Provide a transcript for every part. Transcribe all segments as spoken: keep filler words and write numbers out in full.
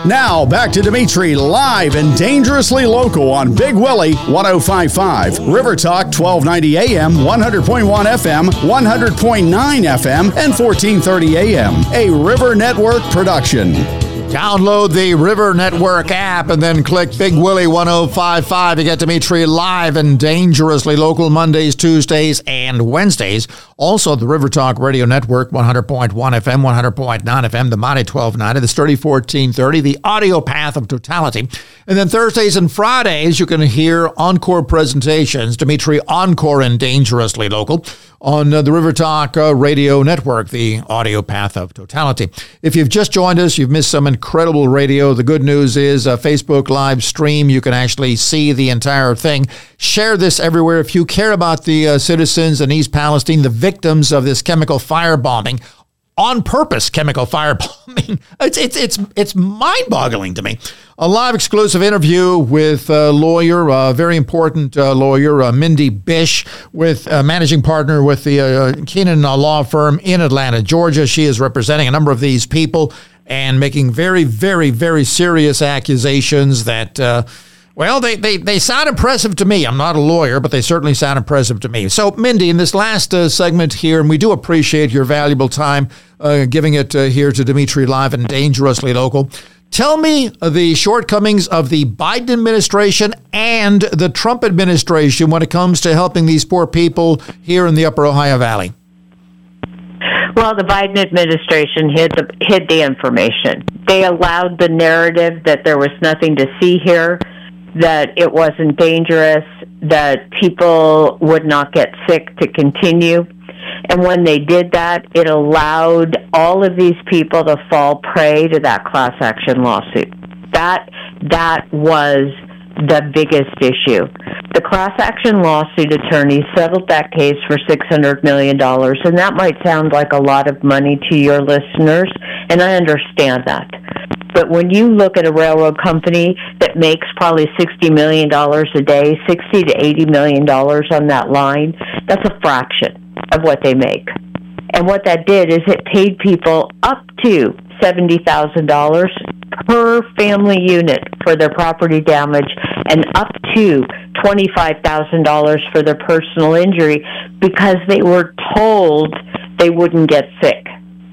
Now, back to Dimitri live and dangerously local on Big Willie one oh five point five, River Talk twelve ninety A M, one hundred point one F M, one hundred point nine F M, and fourteen thirty A M. A River Network production. Download the River Network app and then click Big Willie one oh five point five to get Dimitri live and dangerously local Mondays, Tuesdays, and Wednesdays. Also, the River Talk Radio Network, one hundred point one F M, one hundred point nine F M, the Mighty twelve ninety, the Sturdy fourteen thirty, the Audio Path of Totality. And then Thursdays and Fridays, you can hear encore presentations, Dimitri Encore and Dangerously Local, on uh, the River Talk uh, Radio Network, the Audio Path of Totality. If you've just joined us, you've missed some incredible radio. The good news is a Facebook live stream. You can actually see the entire thing. Share this everywhere. If you care about the uh, citizens in East Palestine, the victims of this chemical firebombing, on purpose chemical firebombing, it's it's it's it's mind-boggling to me. A live exclusive interview with a lawyer, a very important uh, lawyer, uh, Mindy Bish, with a managing partner with the uh, Keenan Law Firm in Atlanta, Georgia. She is representing a number of these people and making very, very, very serious accusations that, uh, well, they, they, they sound impressive to me. I'm not a lawyer, but they certainly sound impressive to me. So, Mindy, in this last uh, segment here, and we do appreciate your valuable time uh, giving it uh, here to Dimitri Live and Dangerously Local, tell me the shortcomings of the Biden administration and the Trump administration when it comes to helping these poor people here in the Upper Ohio Valley. Well, the Biden administration hid the, hid the information. They allowed the narrative that there was nothing to see here, that it wasn't dangerous, that people would not get sick to continue. And when they did that, it allowed all of these people to fall prey to that class action lawsuit. That that was the biggest issue. The class action lawsuit attorneys settled that case for six hundred million dollars, and that might sound like a lot of money to your listeners, and I understand that. But when you look at a railroad company that makes probably sixty million dollars a day, sixty to eighty million dollars on that line, that's a fraction of what they make. And what that did is it paid people up to seventy thousand dollars per family unit for their property damage and up to twenty-five thousand dollars for their personal injury because they were told they wouldn't get sick.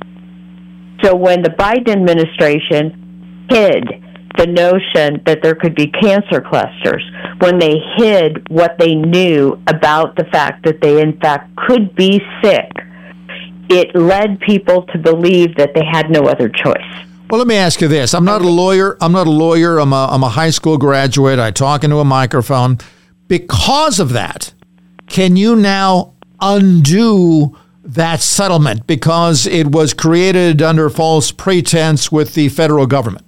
So when the Biden administration hid the notion that there could be cancer clusters, when they hid what they knew about the fact that they in fact could be sick, it led people to believe that they had no other choice. Well, let me ask you this. I'm not a lawyer. I'm not a lawyer. I'm a, I'm a high school graduate. I talk into a microphone. Because of that, can you now undo that settlement because it was created under false pretense with the federal government?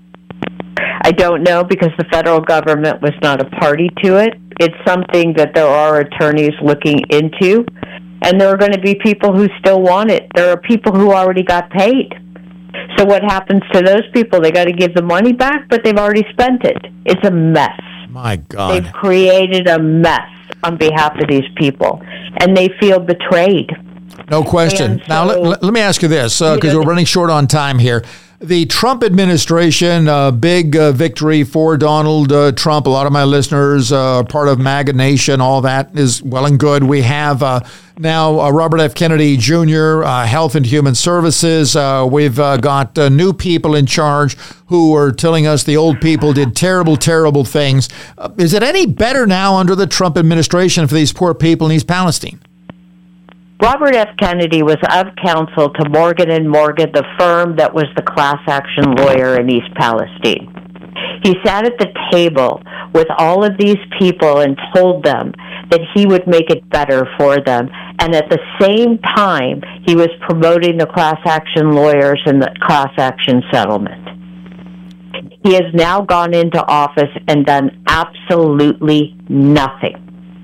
I don't know because the federal government was not a party to it. It's something that there are attorneys looking into, and there are going to be people who still want it. There are people who already got paid. So what happens to those people? They got to give the money back, but they've already spent it. It's a mess. My God. They've created a mess on behalf of these people, and they feel betrayed. No question. So, now, let, let me ask you this, because uh, you know, we're running short on time here. The Trump administration, uh, big uh, victory for Donald uh, Trump. A lot of my listeners uh, are part of MAGA Nation. All that is well and good. We have uh, now uh, Robert F. Kennedy Junior, uh, Health and Human Services. Uh, we've uh, got uh, new people in charge who are telling us the old people did terrible, terrible things. Uh, is it any better now under the Trump administration for these poor people in East Palestine? Robert F. Kennedy was of counsel to Morgan and Morgan, the firm that was the class action lawyer in East Palestine. He sat at the table with all of these people and told them that he would make it better for them. And at the same time, he was promoting the class action lawyers and the class action settlement. He has now gone into office and done absolutely nothing.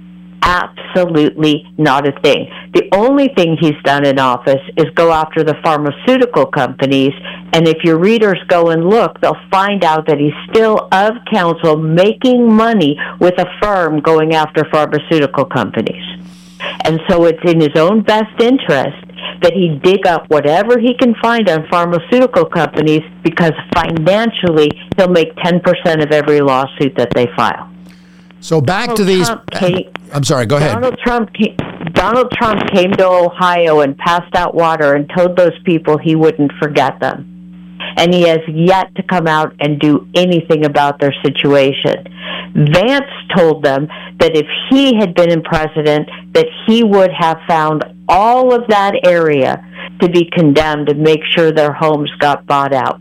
Absolutely not a thing. The only thing he's done in office is go after the pharmaceutical companies, and if your readers go and look, they'll find out that he's still of counsel making money with a firm going after pharmaceutical companies. And so it's in his own best interest that he dig up whatever he can find on pharmaceutical companies, because financially he'll make ten percent of every lawsuit that they file. So back Donald to these. Trump came, I'm sorry, go ahead. Donald Trump, came, Donald Trump came to Ohio and passed out water and told those people he wouldn't forget them. And he has yet to come out and do anything about their situation. Vance told them that if he had been in president, that he would have found all of that area to be condemned and make sure their homes got bought out.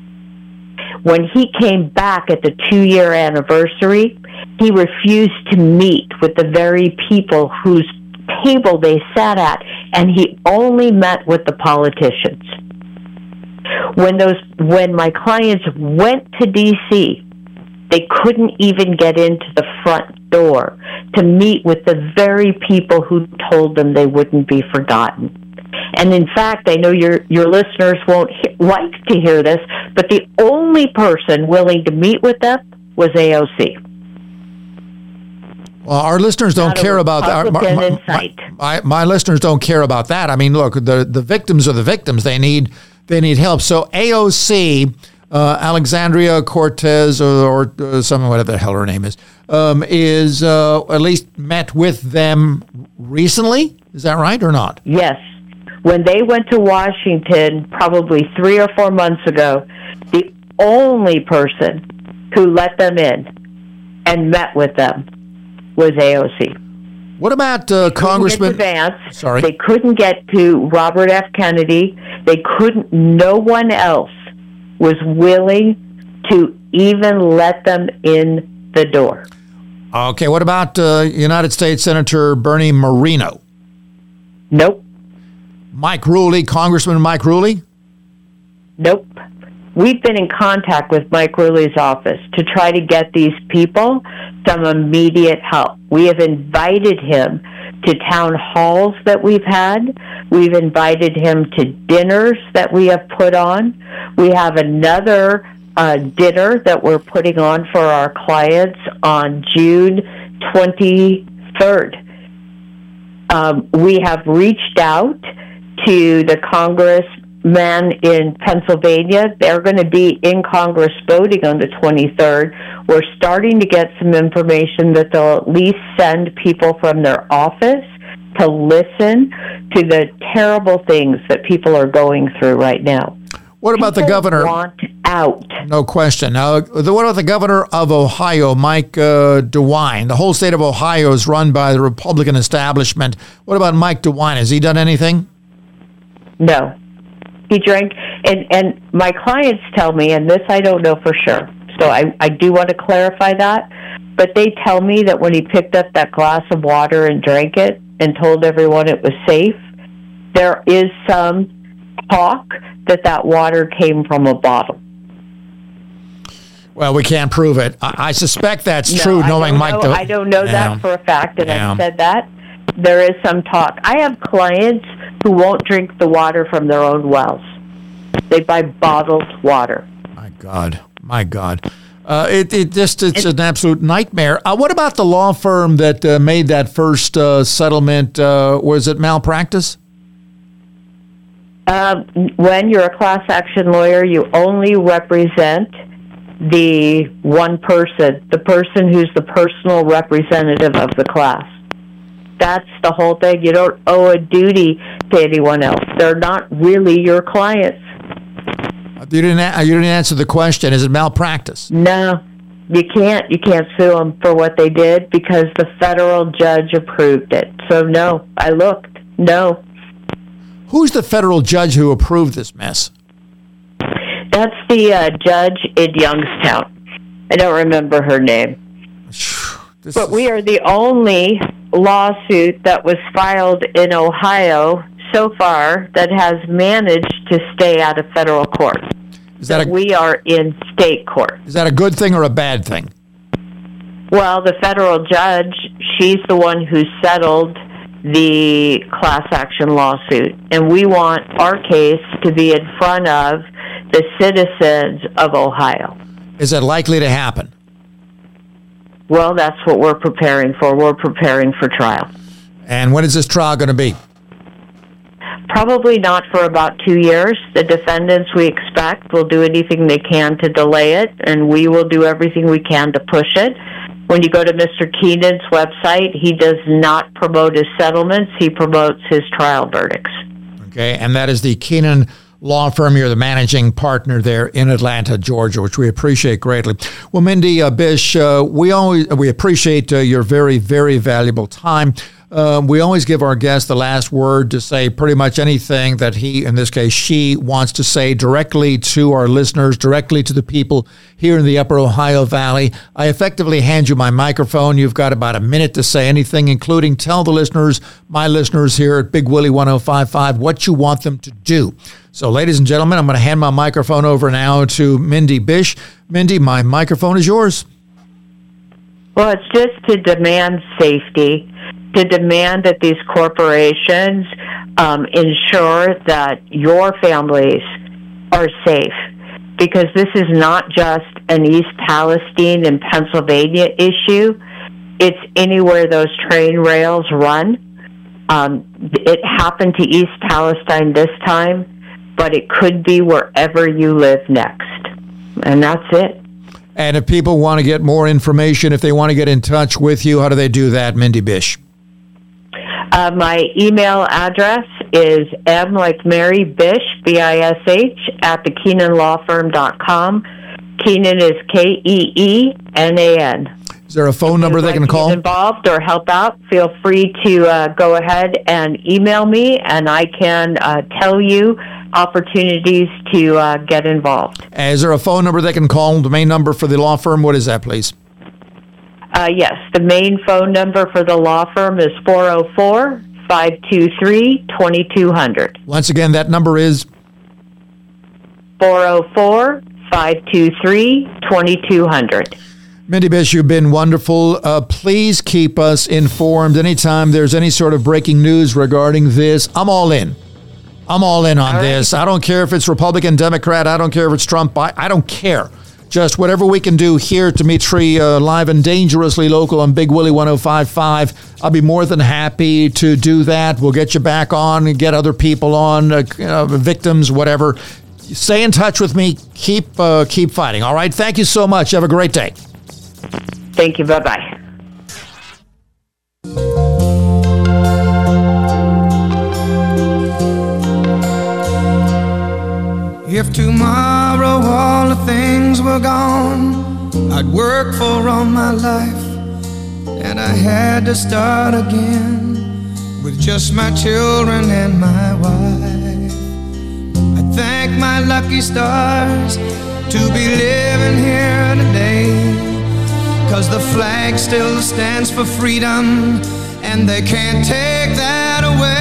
When he came back at the two-year anniversary, he refused to meet with the very people whose table they sat at, and he only met with the politicians. When those, when my clients went to D C, they couldn't even get into the front door to meet with the very people who told them they wouldn't be forgotten. And in fact, I know your your listeners won't he- like to hear this, but the only person willing to meet with them was A O C. Well, our listeners don't Not a care about that. My, Republican my, in sight. my, my listeners don't care about that. I mean, look, the the victims are the victims. They need they need help. So A O C, uh, Alexandria Cortez, or, or uh, some whatever the hell her name is, um, is uh, at least met with them recently. Is that right or not? Yes. When they went to Washington probably three or four months ago, the only person who let them in and met with them was A O C. What about uh, Congressman? Vance. Sorry. They couldn't get to Robert F. Kennedy. They couldn't. No one else was willing to even let them in the door. Okay. What about uh, United States Senator Bernie Moreno? Nope. Mike Ruley, Congressman Mike Ruley? Nope. We've been in contact with Mike Ruley's office to try to get these people some immediate help. We have invited him to town halls that we've had. We've invited him to dinners that we have put on. We have another uh, dinner that we're putting on for our clients on June twenty-third. Um, we have reached out to the congressman in Pennsylvania. They're going to be in Congress voting on the twenty-third. We're starting to get some information that they'll at least send people from their office to listen to the terrible things that people are going through right now. What about people the governor? Want out. No question. Now, the, what about the governor of Ohio, Mike uh, DeWine? The whole state of Ohio is run by the Republican establishment. What about Mike DeWine? Has he done anything? No. He drank, and, and my clients tell me, and this I don't know for sure, so I, I do want to clarify that, but they tell me that when he picked up that glass of water and drank it and told everyone it was safe, there is some talk that that water came from a bottle. Well, we can't prove it. I, I suspect that's no, true, I knowing Mike. Know, De- I don't know yeah. that for a fact, and yeah. I've said that. There is some talk. I have clients who won't drink the water from their own wells. They buy bottled water. My God. My God. Uh, it, it just, it's an absolute nightmare. Uh, what about the law firm that uh, made that first uh, settlement? Uh, was it malpractice? Uh, when you're a class action lawyer, you only represent the one person, the person who's the personal representative of the class. That's the whole thing. You don't owe a duty to anyone else. They're not really your clients. You didn't. You didn't answer the question. Is it malpractice? No, you can't. You can't sue them for what they did because the federal judge approved it. So no, I looked. No. Who's the federal judge who approved this mess? That's the uh, judge in Youngstown. I don't remember her name. This but is... we are the only lawsuit that was filed in Ohio so far that has managed to stay out of federal court. Is that a, we are in state court. Is that a good thing or a bad thing? Well, the federal judge, she's the one who settled the class action lawsuit, and we want our case to be in front of the citizens of Ohio. Is it likely to happen? Well, that's what we're preparing for. We're preparing for trial. And when is this trial going to be? probably not for about two years. The defendants, we expect, will do anything they can to delay it, and we will do everything we can to push it. When you go to Mister Keenan's website, he does not promote his settlements. He promotes his trial verdicts. Okay, and that is the Keenan Law Firm. You're the managing partner there in Atlanta, Georgia, which we appreciate greatly. Well, Mindy uh, Bish, uh, we always we appreciate uh, your very, very valuable time. Uh, we always give our guest the last word to say pretty much anything that he, in this case, she wants to say directly to our listeners, directly to the people here in the Upper Ohio Valley. I effectively hand you my microphone. You've got about a minute to say anything, including tell the listeners, my listeners here at Big Willie ten fifty-five, what you want them to do. So, ladies and gentlemen, I'm going to hand my microphone over now to Mindy Bish. Mindy, my microphone is yours. Well, it's just to demand safety, to demand that these corporations um, ensure that your families are safe, because this is not just an East Palestine and Pennsylvania issue. It's anywhere those train rails run. Um, it happened to East Palestine this time, but it could be wherever you live next. And that's it. And if people want to get more information, if they want to get in touch with you, how do they do that, Mindy Bish? Uh, my email address is M like Mary Bish, B I S H, at the Keenan Law Firm dot com. Keenan is K E E N A N. Is there a phone number they can call? If you'd like to get involved or help out, feel free to uh, go ahead and email me, and I can uh, tell you opportunities to uh, get involved. Is there a phone number they can call? The main number for the law firm, what is that, please? Uh, yes, the main phone number for the law firm is four oh four, five two three, two two zero zero. Once again, that number is? four oh four, five two three, two two zero zero. Mindy Bish, you've been wonderful. Uh, please keep us informed anytime there's any sort of breaking news regarding this. I'm all in. I'm all in on all this. Right. I don't care if it's Republican, Democrat. I don't care if it's Trump. I, I don't care. Just whatever we can do here to Dimitri, uh, live and dangerously local on Big Willie ten fifty-five. I'll be more than happy to do that. We'll get you back on and get other people on, uh, uh, victims, whatever. Stay in touch with me. Keep uh, keep fighting. All right. Thank you so much. Have a great day. Thank you. Bye-bye. If tomorrow all the things were gone I'd worked for all my life, and I had to start again with just my children and my wife. I thank my lucky stars to be living here today, 'cause the flag still stands for freedom, and they can't take that away.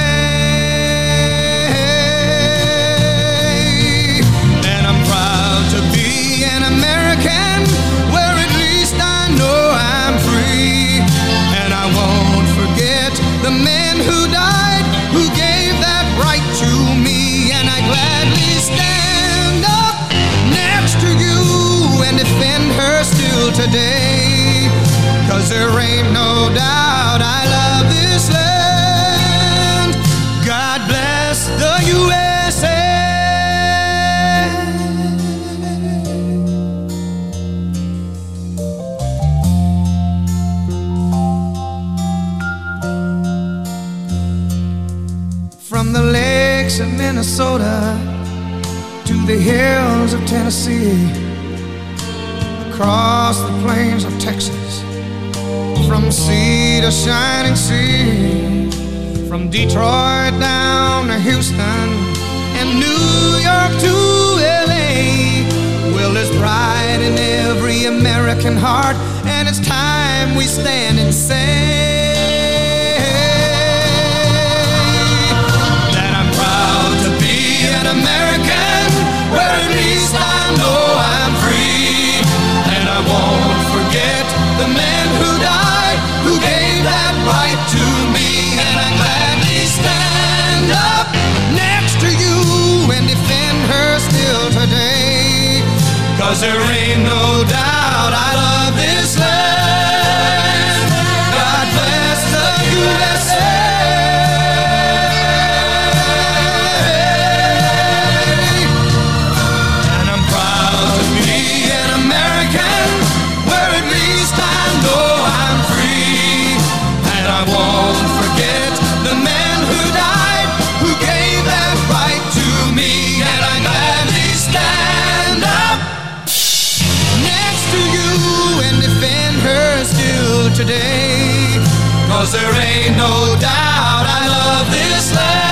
And I'm proud to be an American, where at least I know I'm free. And I won't forget the men who died, who gave that right to me. And I gladly stand up next to you and defend her still today, 'cause there ain't no doubt I love this land. God bless the U S A. From the lakes of Minnesota to the hills of Tennessee, across the plains of Texas, from sea to shining sea, from Detroit down to Houston and New York to L A. Well, there's pride in every American heart, and it's time we stand and say that I'm proud to be an American, where at least I know I'm free. And I won't forget the men who died, who gave that right to me. And I gladly stand up next to you and defend her still today, 'cause there ain't no doubt I love this land. God bless the U S A. today. Cause there ain't no doubt I love this land.